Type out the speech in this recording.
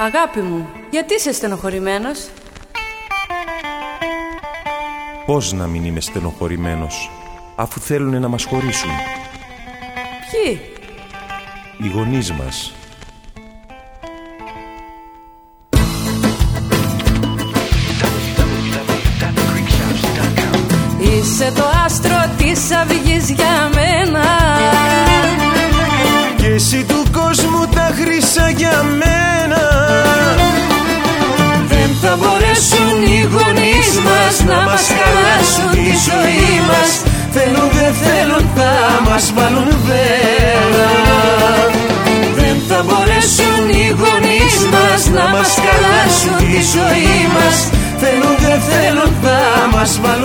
Αγάπη μου, γιατί είσαι στενοχωρημένος? Πώς να μην είμαι στενοχωρημένος, αφού θέλουνε να μας χωρίσουν? Ποιοι? Οι γονείς μας. Είσαι το άστρο της αυγής για μένα και εσύ του κόσμου τα χρυσά για μένα. Δεν θα μπορέσουν οι γονείς μας να μας χαλάσουν τη ζωή μας. Θέλουν δεν θέλουν θα μας βάλουν βέρα. Δεν θα μπορέσουν οι γονείς μας να μας χαλάσουν τη ζωή μας. Θέλουν δεν θέλουν θα μας βάλουν